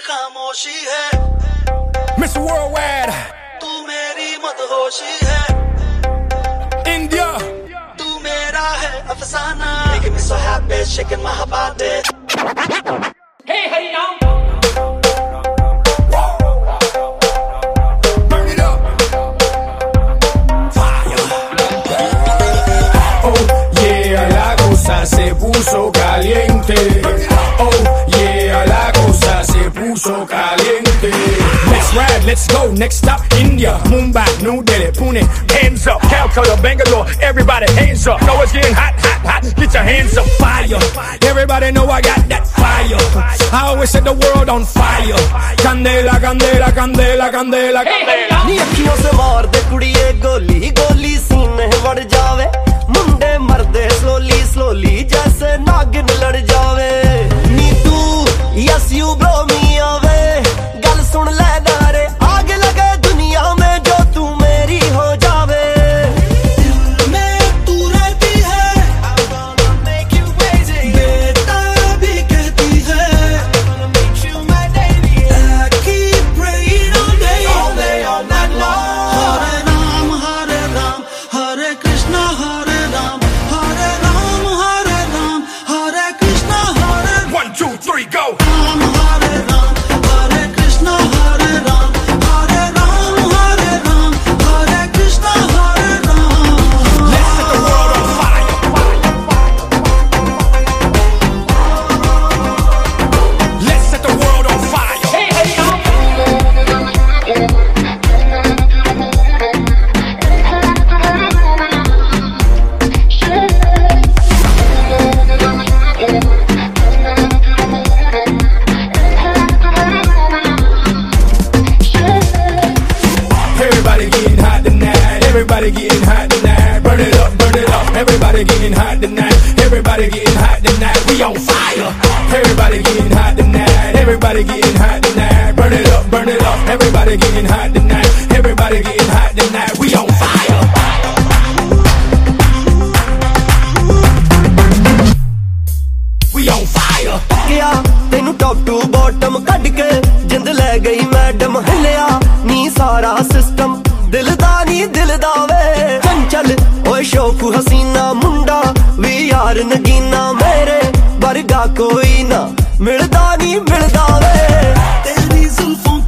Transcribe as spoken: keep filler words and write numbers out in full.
खामोशी है Mister Worldwide तू मेरी मदहोशी है India तू मेरा है अफसाना Making me so happy shaking my body Hey Hari Ram Burn it up Fire Oh yeah la cosa se puso caliente Oh yeah la cosa se puso caliente Let's ride, let's go, next stop India Mumbai, New Delhi, Pune Hands up, Calcutta, Bangalore Everybody hands up, know it's getting hot, hot, hot Get your hands up, fire Everybody know I got that fire I always set the world on fire Candela, candela, candela, candela, candela नी अखियों से मार दे कुड़िए गोली गोली सीने बढ़ जावे मुंडे मरदे slowly slowly जैसे नागिन लड़ जावे नी तू यस यू ब्रो मी आवे गल सुन ले नारे आग लगे दुनिया में जो तू मेरी हो जावे दिल में तू रहती है I wanna make you crazy बेटा भी कहती है I wanna make you my baby I keep praying all day all day all night long Hare Ram Hare Ram Hare Krishna Hare Ram Hare Ram Hare Ram Hare Krishna Hare Ram One, two, three, go Hare Ram Hare Krishna Hare Ram Hare Ram Hare Ram Hare Krishna Hare Ram Let's set the world on fire Let's set the world on fire Hey Hari Ram Everybody getting hot tonight. Everybody getting hot tonight. Burn it up, burn it up. Everybody getting hot tonight. Everybody getting hot tonight. We on fire. Everybody getting hot tonight. Everybody getting hot tonight. Burn it up, burn it up. Everybody getting hot tonight. Everybody getting hot tonight. We on fire. We on fire. किया तेनू top to bottom cut के जिंद ले गई madam हिलिया नी सारा system दिल दा नी दिल दा वे चंचल ओए शौक हसीना मुंडा वी यार नगीना मेरे वर्गा कोई ना मिलदा नी मिलदा वे तेरी जुल्फों